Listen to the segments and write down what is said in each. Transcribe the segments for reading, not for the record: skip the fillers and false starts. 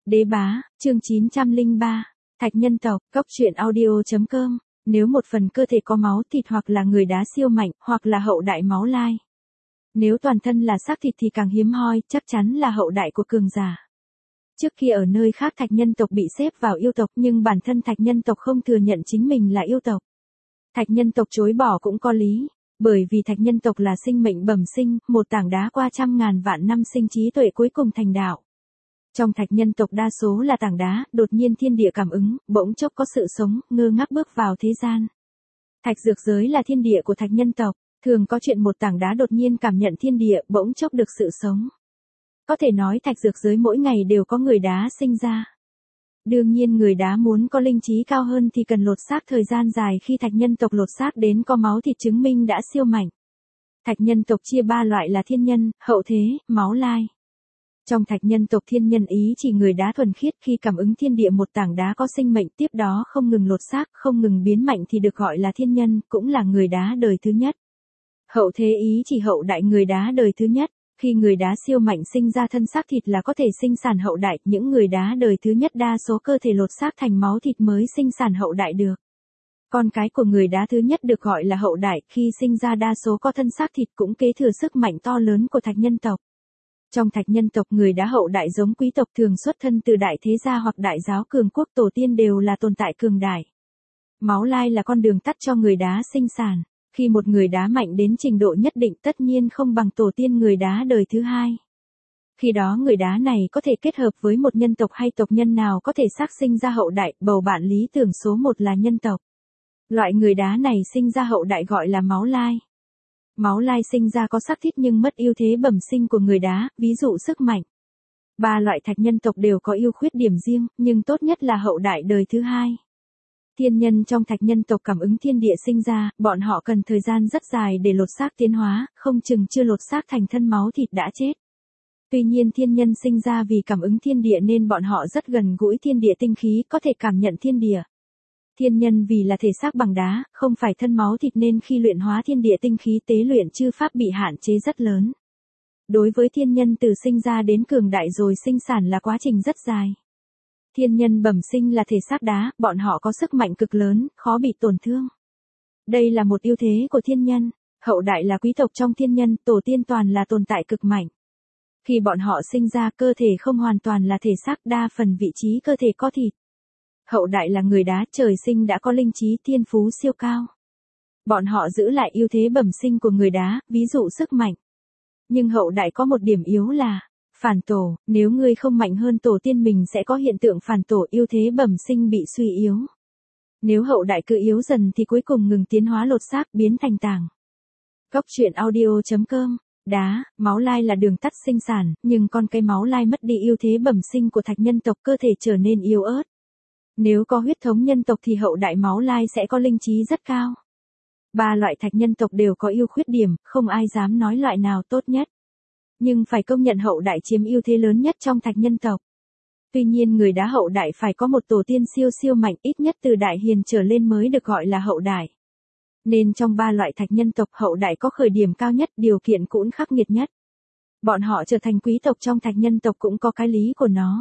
Đế bá, chương 903, Thạch nhân tộc, Cốc truyện audio.com, nếu một phần cơ thể có máu thịt hoặc là người đá siêu mạnh, hoặc là hậu đại máu lai. Nếu toàn thân là xác thịt thì càng hiếm hoi, chắc chắn là hậu đại của cường giả. Trước khi ở nơi khác thạch nhân tộc bị xếp vào yêu tộc nhưng bản thân thạch nhân tộc không thừa nhận chính mình là yêu tộc. Thạch nhân tộc chối bỏ cũng có lý, bởi vì thạch nhân tộc là sinh mệnh bẩm sinh, một tảng đá qua trăm ngàn vạn năm sinh trí tuệ cuối cùng thành đạo. Trong thạch nhân tộc đa số là tảng đá, đột nhiên thiên địa cảm ứng, bỗng chốc có sự sống, ngơ ngác bước vào thế gian. Thạch dược giới là thiên địa của thạch nhân tộc, thường có chuyện một tảng đá đột nhiên cảm nhận thiên địa, bỗng chốc được sự sống. Có thể nói thạch dược giới mỗi ngày đều có người đá sinh ra. Đương nhiên người đá muốn có linh trí cao hơn thì cần lột xác thời gian dài, khi thạch nhân tộc lột xác đến có máu thịt chứng minh đã siêu mạnh. Thạch nhân tộc chia 3 loại là thiên nhân, hậu thế, máu lai. Trong thạch nhân tộc thiên nhân ý chỉ người đá thuần khiết, khi cảm ứng thiên địa một tảng đá có sinh mệnh tiếp đó không ngừng lột xác, không ngừng biến mạnh thì được gọi là thiên nhân, cũng là người đá đời thứ nhất. Hậu thế ý chỉ hậu đại người đá đời thứ nhất, khi người đá siêu mạnh sinh ra thân xác thịt là có thể sinh sản hậu đại, những người đá đời thứ nhất đa số cơ thể lột xác thành máu thịt mới sinh sản hậu đại được. Con cái của người đá thứ nhất được gọi là hậu đại, khi sinh ra đa số có thân xác thịt cũng kế thừa sức mạnh to lớn của thạch nhân tộc. Trong thạch nhân tộc người đá hậu đại giống quý tộc thường xuất thân từ đại thế gia hoặc đại giáo cường quốc, tổ tiên đều là tồn tại cường đại. Máu lai là con đường tắt cho người đá sinh sản. Khi một người đá mạnh đến trình độ nhất định tất nhiên không bằng tổ tiên người đá đời thứ hai. Khi đó người đá này có thể kết hợp với một nhân tộc hay tộc nhân nào có thể xác sinh ra hậu đại, bầu bạn lý tưởng số 1 là nhân tộc. Loại người đá này sinh ra hậu đại gọi là máu lai. Máu lai sinh ra có xác thịt nhưng mất ưu thế bẩm sinh của người đá, ví dụ sức mạnh. 3 loại thạch nhân tộc đều có ưu khuyết điểm riêng, nhưng tốt nhất là hậu đại đời thứ hai. Thiên nhân trong thạch nhân tộc cảm ứng thiên địa sinh ra, bọn họ cần thời gian rất dài để lột xác tiến hóa, không chừng chưa lột xác thành thân máu thịt đã chết. Tuy nhiên thiên nhân sinh ra vì cảm ứng thiên địa nên bọn họ rất gần gũi thiên địa tinh khí, có thể cảm nhận thiên địa. Thiên nhân vì là thể xác bằng đá, không phải thân máu thịt nên khi luyện hóa thiên địa tinh khí tế luyện chư pháp bị hạn chế rất lớn. Đối với thiên nhân từ sinh ra đến cường đại rồi sinh sản là quá trình rất dài. Thiên nhân bẩm sinh là thể xác đá, bọn họ có sức mạnh cực lớn, khó bị tổn thương. Đây là một ưu thế của thiên nhân. Hậu đại là quý tộc trong thiên nhân, tổ tiên toàn là tồn tại cực mạnh. Khi bọn họ sinh ra cơ thể không hoàn toàn là thể xác, đa phần vị trí cơ thể có thịt. Hậu đại là người đá, trời sinh đã có linh trí thiên phú siêu cao. Bọn họ giữ lại ưu thế bẩm sinh của người đá, ví dụ sức mạnh. Nhưng hậu đại có một điểm yếu là phản tổ, nếu ngươi không mạnh hơn tổ tiên mình sẽ có hiện tượng phản tổ, ưu thế bẩm sinh bị suy yếu. Nếu hậu đại cứ yếu dần thì cuối cùng ngừng tiến hóa lột xác biến thành tảng. Cốc truyện audio.com, đá, máu lai là đường tắt sinh sản, nhưng con cái máu lai mất đi ưu thế bẩm sinh của thạch nhân tộc cơ thể trở nên yếu ớt. Nếu có huyết thống nhân tộc thì hậu đại máu lai sẽ có linh trí rất cao. 3 loại thạch nhân tộc đều có ưu khuyết điểm, không ai dám nói loại nào tốt nhất. Nhưng phải công nhận hậu đại chiếm ưu thế lớn nhất trong thạch nhân tộc. Tuy nhiên người đá hậu đại phải có một tổ tiên siêu mạnh, ít nhất từ đại hiền trở lên mới được gọi là hậu đại. Nên trong 3 loại thạch nhân tộc hậu đại có khởi điểm cao nhất, điều kiện cũng khắc nghiệt nhất. Bọn họ trở thành quý tộc trong thạch nhân tộc cũng có cái lý của nó.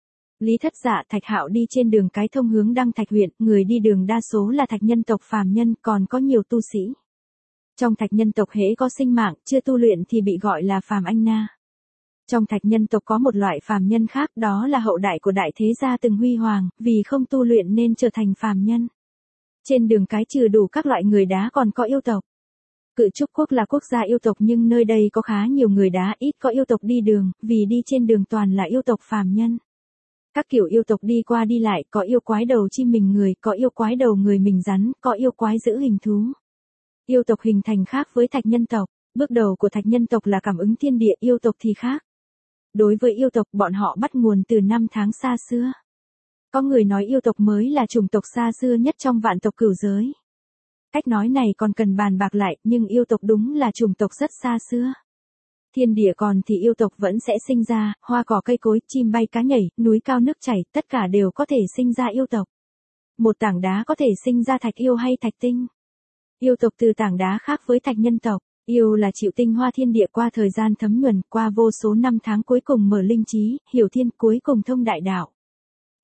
Lý Thất Dạ, Thạch Hạo đi trên đường cái thông hướng Đăng Thạch huyện, người đi đường đa số là thạch nhân tộc phàm nhân, còn có nhiều tu sĩ. Trong thạch nhân tộc hễ có sinh mạng, chưa tu luyện thì bị gọi là phàm anh na. Trong thạch nhân tộc có một loại phàm nhân khác, đó là hậu đại của đại thế gia từng huy hoàng, vì không tu luyện nên trở thành phàm nhân. Trên đường cái trừ đủ các loại người đá còn có yêu tộc. Cự Trúc quốc là quốc gia yêu tộc nhưng nơi đây có khá nhiều người đá, ít có yêu tộc đi đường, vì đi trên đường toàn là yêu tộc phàm nhân. Các kiểu yêu tộc đi qua đi lại, có yêu quái đầu chim mình người, có yêu quái đầu người mình rắn, có yêu quái giữ hình thú. Yêu tộc hình thành khác với thạch nhân tộc, bước đầu của thạch nhân tộc là cảm ứng thiên địa, yêu tộc thì khác. Đối với yêu tộc, bọn họ bắt nguồn từ năm tháng xa xưa. Có người nói yêu tộc mới là chủng tộc xa xưa nhất trong vạn tộc cửu giới. Cách nói này còn cần bàn bạc lại, nhưng yêu tộc đúng là chủng tộc rất xa xưa. Thiên địa còn thì yêu tộc vẫn sẽ sinh ra, hoa cỏ cây cối, chim bay cá nhảy, núi cao nước chảy, tất cả đều có thể sinh ra yêu tộc. Một tảng đá có thể sinh ra thạch yêu hay thạch tinh. Yêu tộc từ tảng đá khác với thạch nhân tộc, yêu là chịu tinh hoa thiên địa qua thời gian thấm nhuần, qua vô số năm tháng cuối cùng mở linh trí, hiểu thiên, cuối cùng thông đại đạo.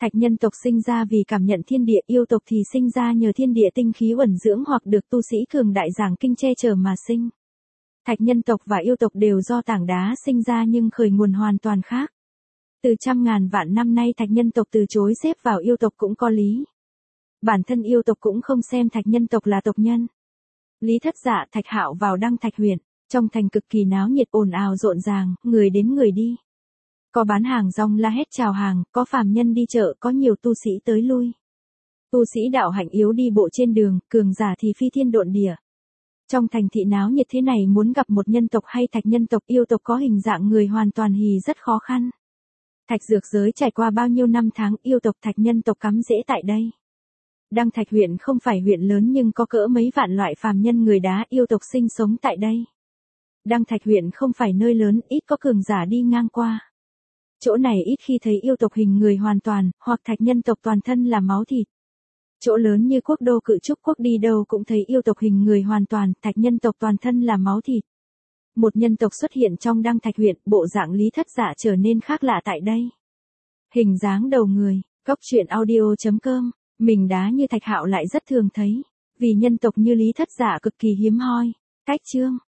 Thạch nhân tộc sinh ra vì cảm nhận thiên địa, yêu tộc thì sinh ra nhờ thiên địa tinh khí uẩn dưỡng hoặc được tu sĩ cường đại giảng kinh che chở mà sinh. Thạch nhân tộc và yêu tộc đều do tảng đá sinh ra nhưng khởi nguồn hoàn toàn khác. Từ trăm ngàn vạn năm nay thạch nhân tộc từ chối xếp vào yêu tộc cũng có lý. Bản thân yêu tộc cũng không xem thạch nhân tộc là tộc nhân. Lý Thất Dạ, Thạch Hạo vào Đăng Thạch huyện, trong thành cực kỳ náo nhiệt ồn ào rộn ràng, người đến người đi. Có bán hàng rong la hét chào hàng, có phàm nhân đi chợ, có nhiều tu sĩ tới lui. Tu sĩ đạo hạnh yếu đi bộ trên đường, cường giả thì phi thiên độn địa. Trong thành thị náo nhiệt thế này muốn gặp một nhân tộc hay thạch nhân tộc yêu tộc có hình dạng người hoàn toàn hì rất khó khăn. Thạch dược giới trải qua bao nhiêu năm tháng yêu tộc thạch nhân tộc cắm rễ tại đây. Đăng Thạch huyện không phải huyện lớn nhưng có cỡ mấy vạn loại phàm nhân người đá yêu tộc sinh sống tại đây. Đăng Thạch huyện không phải nơi lớn, ít có cường giả đi ngang qua. Chỗ này ít khi thấy yêu tộc hình người hoàn toàn, hoặc thạch nhân tộc toàn thân là máu thịt. Chỗ lớn như quốc đô Cự Trúc Quốc đi đâu cũng thấy yêu tộc hình người hoàn toàn, thạch nhân tộc toàn thân là máu thịt. Một nhân tộc xuất hiện trong Đăng Thạch huyện, bộ dạng Lý Thất Dạ trở nên khác lạ tại đây. Hình dáng đầu người, Cốc Truyện Audio.com, mình đá như Thạch Hạo lại rất thường thấy, vì nhân tộc như Lý Thất Dạ cực kỳ hiếm hoi. Cách chương